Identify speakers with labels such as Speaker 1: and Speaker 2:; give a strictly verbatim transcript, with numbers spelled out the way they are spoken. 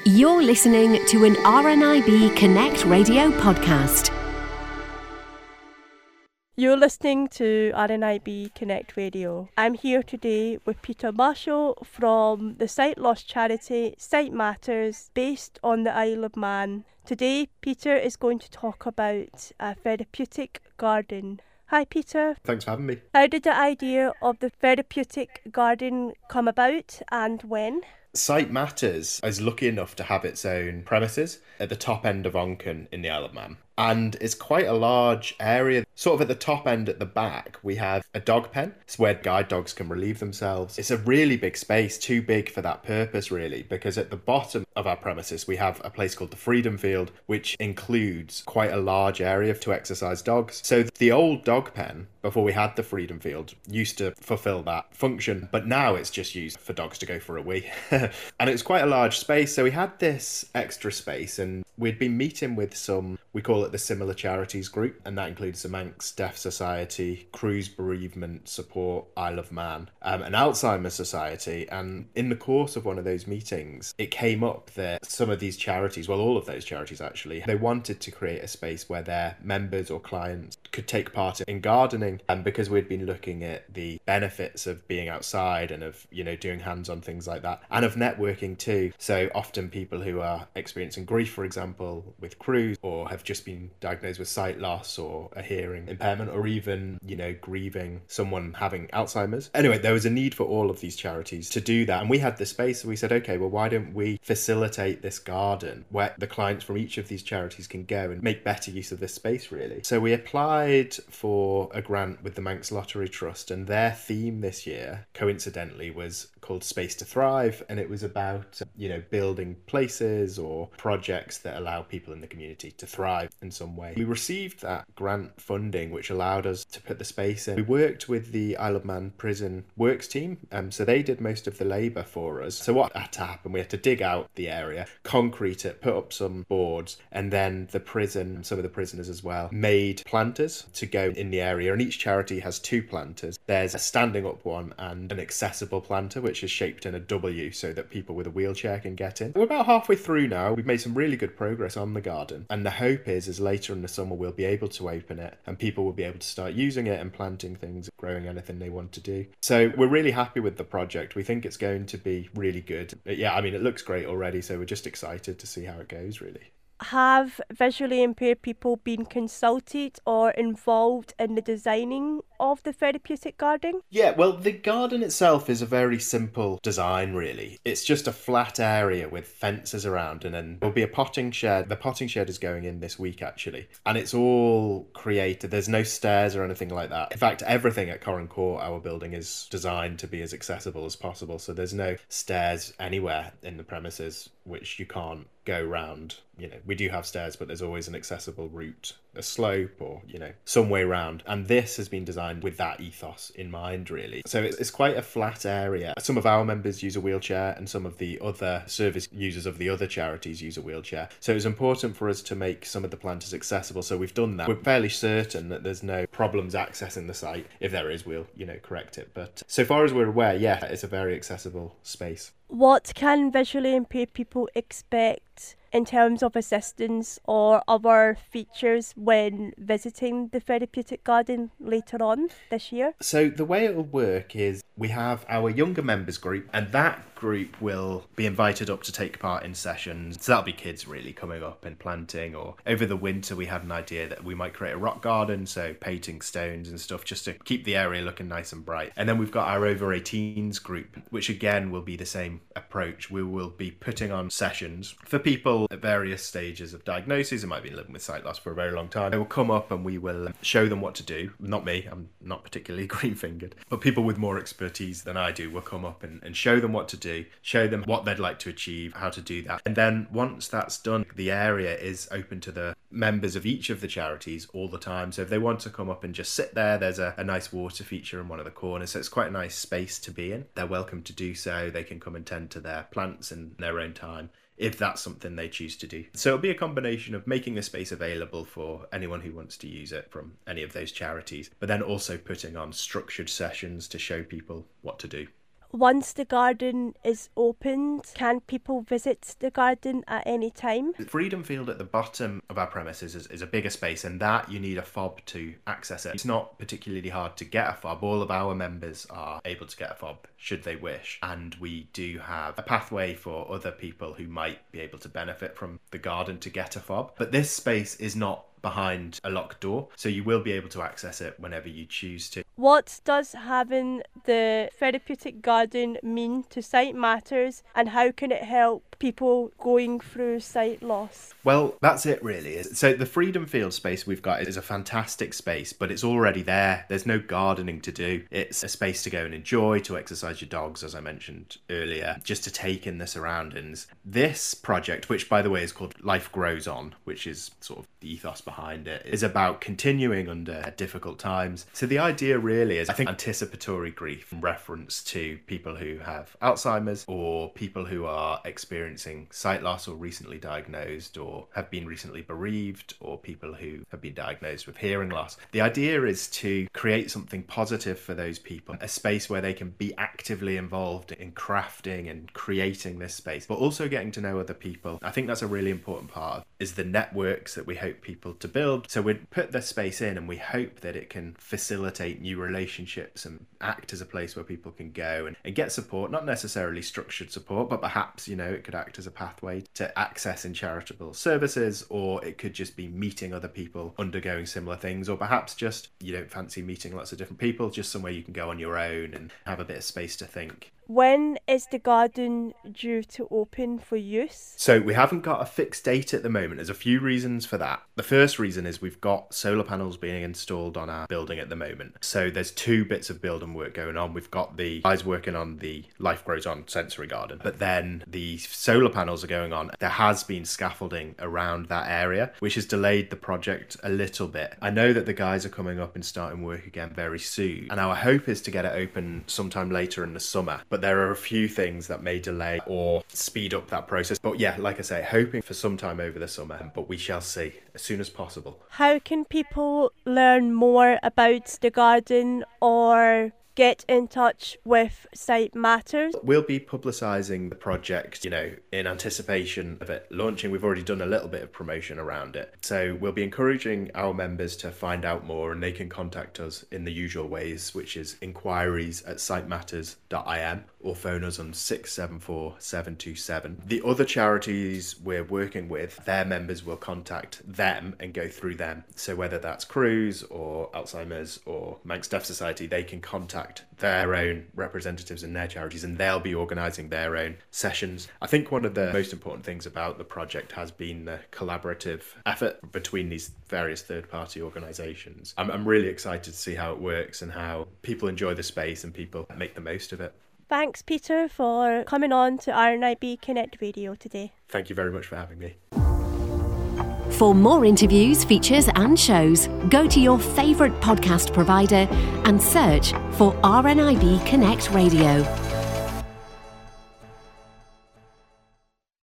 Speaker 1: You're listening to an R N I B Connect radio podcast.
Speaker 2: You're listening to R N I B Connect Radio. I'm here today with Peter Marshall from the Sight Loss charity Sight Matters, based on the Isle of Man. Today, Peter is going to talk about a therapeutic garden. Hi, Peter.
Speaker 3: Thanks for having me.
Speaker 2: How did the idea of the therapeutic garden come about and when?
Speaker 3: Sight Matters is lucky enough to have its own premises at the top end of Onchan in the Isle of Man. And it's quite a large area. Sort of at the top end at the back, we have a dog pen. It's where guide dogs can relieve themselves. It's a really big space, too big for that purpose, really, because at the bottom of our premises, we have a place called the Freedom Field, which includes quite a large area to exercise dogs. So the old dog pen, before we had the Freedom Field, used to fulfill that function, but now it's just used for dogs to go for a wee. And it's quite a large space, so we had this extra space, and we'd been meeting with some, we call it the Similar Charities group, and that includes the Manx Deaf Society, Cruise Bereavement Support, Isle of Man, um, and Alzheimer's Society. And in the course of one of those meetings, it came up that some of these charities, well, all of those charities actually, they wanted to create a space where their members or clients could take part in gardening. And because we'd been looking at the benefits of being outside and of, you know, doing hands-on things like that, and of networking too. So often people who are experiencing grief, for example, with Cruise, or have just been diagnosed with sight loss or a hearing impairment, or even, you know, grieving someone having Alzheimer's. Anyway, there was a need for all of these charities to do that. And we had the space, so we said, okay, well, why don't we facilitate this garden where the clients from each of these charities can go and make better use of this space, really? So we applied for a grant with the Manx Lottery Trust, and their theme this year, coincidentally, was called Space to Thrive, and it was about, you know, building places or projects that allow people in the community to thrive in some way. We received that grant funding, which allowed us to put the space in. We worked with the Isle of Man Prison Works team, um, so they did most of the labour for us. So what had to happen, we had to dig out the area, concrete it, put up some boards, and then the prison, some of the prisoners as well, made planters to go in the area, and each charity has two planters. There's a standing up one and an accessible planter, which is shaped in a W so that people with a wheelchair can get in. We're about halfway through now. We've made some really good progress on the garden, and the hope is, is later in the summer we'll be able to open it and people will be able to start using it and planting things, growing anything they want to do. So we're really happy with the project. We think it's going to be really good. Yeah, I mean, it looks great already, so we're just excited to see how it goes, really.
Speaker 2: Have visually impaired people been consulted or involved in the designing of the therapeutic garden?
Speaker 3: Yeah, well, the garden itself is a very simple design, really. It's just a flat area with fences around, and then there'll be a potting shed. The potting shed is going in this week, actually, and it's all created. There's no stairs or anything like that. In fact, everything at Corran Court, our building, is designed to be as accessible as possible, so there's no stairs anywhere in the premises which you can't go round. You know, we do have stairs, but there's always an accessible route, a slope, or, you know, some way round. And this has been designed with that ethos in mind, really. So it's, it's quite a flat area. Some of our members use a wheelchair, and some of the other service users of the other charities use a wheelchair. So it's important for us to make some of the planters accessible. So we've done that. We're fairly certain that there's no problems accessing the site. If there is, we'll, you know, correct it. But so far as we're aware, yeah, it's a very accessible space.
Speaker 2: What can visually impaired people expect in terms of assistance or other features when visiting the therapeutic garden later on this year?
Speaker 3: So the way it will work is we have our younger members group, and that group will be invited up to take part in sessions. So that'll be kids really coming up and planting, or over the winter we had an idea that we might create a rock garden, so painting stones and stuff just to keep the area looking nice and bright. And then we've got our over eighteens group, which again will be the same approach. We will be putting on sessions for people at various stages of diagnosis. It might be living with sight loss for a very long time. They will come up and we will show them what to do. Not me, I'm not particularly green-fingered, but people with more expertise than I do will come up and, and show them what to do, show them what they'd like to achieve, how to do that. And then once that's done, the area is open to the members of each of the charities all the time. So if they want to come up and just sit there, there's a, a nice water feature in one of the corners, so it's quite a nice space to be in. They're welcome to do so. They can come and tend to their plants in their own time, if that's something they choose to do. So it'll be a combination of making the space available for anyone who wants to use it from any of those charities, but then also putting on structured sessions to show people what to do.
Speaker 2: Once the garden is opened, can people visit the garden at any time?
Speaker 3: The Freedom Field at the bottom of our premises is, is a bigger space, and that you need a fob to access it. It's not particularly hard to get a fob. All of our members are able to get a fob should they wish, and we do have a pathway for other people who might be able to benefit from the garden to get a fob. But this space is not behind a locked door, so you will be able to access it whenever you choose to.
Speaker 2: What does having the therapeutic garden mean to Sight Matters, and how can it help people going through sight loss?
Speaker 3: Well, that's it really. So the Freedom Field space we've got is a fantastic space, but it's already there. There's no gardening to do. It's a space to go and enjoy, to exercise your dogs, as I mentioned earlier, just to take in the surroundings. This project, which by the way is called Life Grows On, which is sort of the ethos behind it, is about continuing under difficult times. So the idea really is, I think, anticipatory grief in reference to people who have Alzheimer's or people who are experiencing sight loss or recently diagnosed or have been recently bereaved or people who have been diagnosed with hearing loss. The idea is to create something positive for those people, a space where they can be actively involved in crafting and creating this space, but also getting to know other people. I think that's a really important part of is the networks that we hope people to build. So we put the space in and we hope that it can facilitate new relationships and act as a place where people can go and, and get support, not necessarily structured support, but perhaps, you know, it could act as a pathway to access in charitable services, or it could just be meeting other people undergoing similar things, or perhaps just you don't fancy meeting lots of different people, just somewhere you can go on your own and have a bit of space to think.
Speaker 2: When is the garden due to open for use?
Speaker 3: So we haven't got a fixed date at the moment. There's a few reasons for that. The first reason is we've got solar panels being installed on our building at the moment. So there's two bits of building work going on. We've got the guys working on the Life Grows On sensory garden, but then the solar panels are going on. There has been scaffolding around that area, which has delayed the project a little bit. I know that the guys are coming up and starting work again very soon, and our hope is to get it open sometime later in the summer. But there are a few things that may delay or speed up that process. But yeah, like I say, hoping for some time over the summer, but we shall see as soon as possible.
Speaker 2: How can people learn more about the garden or get in touch with Sight Matters?
Speaker 3: We'll be publicising the project, you know, in anticipation of it launching. We've already done a little bit of promotion around it. So we'll be encouraging our members to find out more, and they can contact us in the usual ways, which is inquiries at sight matters dot I M or phone us on six seven four, seven two seven. The other charities we're working with, their members will contact them and go through them. So whether that's Cruise or Alzheimer's or Manx Deaf Society, they can contact their own representatives in their charities, and they'll be organising their own sessions. I think one of the most important things about the project has been the collaborative effort between these various third-party organisations. I'm, I'm really excited to see how it works and how people enjoy the space and people make the most of it.
Speaker 2: Thanks, Peter, for coming on to R N I B Connect Radio today.
Speaker 3: Thank you very much for having me.
Speaker 1: For more interviews, features and shows, go to your favourite podcast provider and search for R N I B Connect Radio.